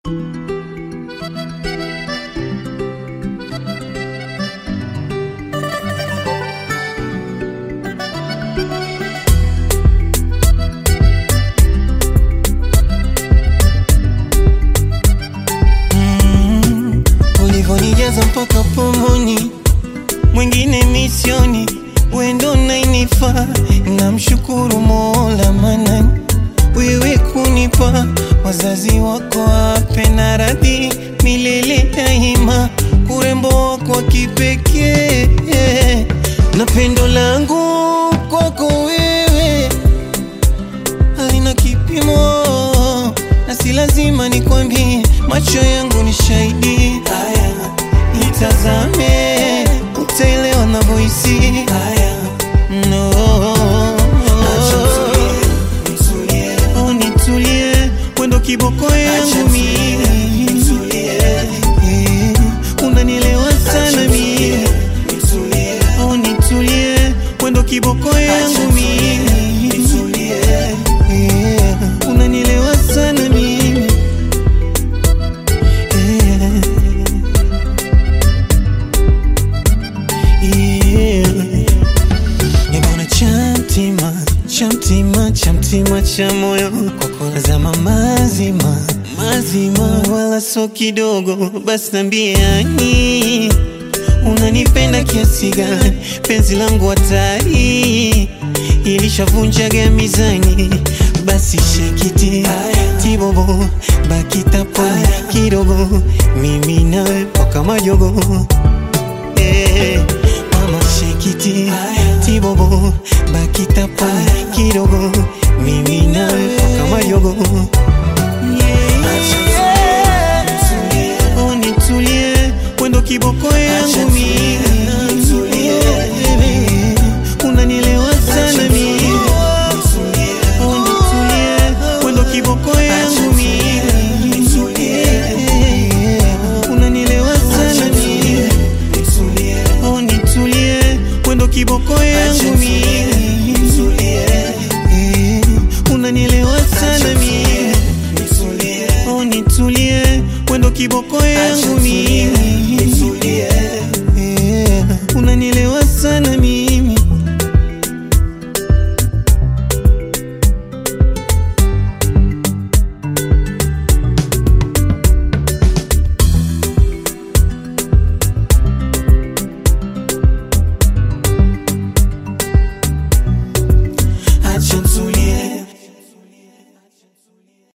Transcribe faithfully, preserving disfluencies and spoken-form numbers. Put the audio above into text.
Mm, ulivonijaza mpaka pomoni, mwingine misioni, wendo nainifa. Namshukuru Mola Manani, wewe kunipa wazazi wako wape na radhi milele daima, urembo wako wa kipekee na pendo langu kwako wewe halina kipimo, na si lazima nikwambie, macho yangu ni shahidi. Haya, nitazame utaelewa navyohisi. Haya, no, oh, nitulie, wendo kiboko yangu mimi, unanielewa sana mimi. Oh, nitulie, wendo kiboko yangu mimi, unanielewa sana mimi. Chamtima, chamtima, chamtima cha moyo kwako nazama mazima, mazima wala so kidogo. Basi nambiani unanipenda kiasi gani, penzi langu hatari ilishavunjaga mizani. Basi shekiti tibobo, bakitapo kidogo, mimi nawe paka majogo. Eh, mama shekiti tibobo, bakitapo kidogo, mimi nawe paka majogo. Oh, nitulie, wendo kiboko yangu mimi, unanielewa sana mimi. Oh, nitulie, wendo kiboko yangu mimi, unanielewa sana mimi. Oh, nitulie, wendo kiboko yangu mimi, unanielewa sana mimi. Oh, nitulie, wendo kiboko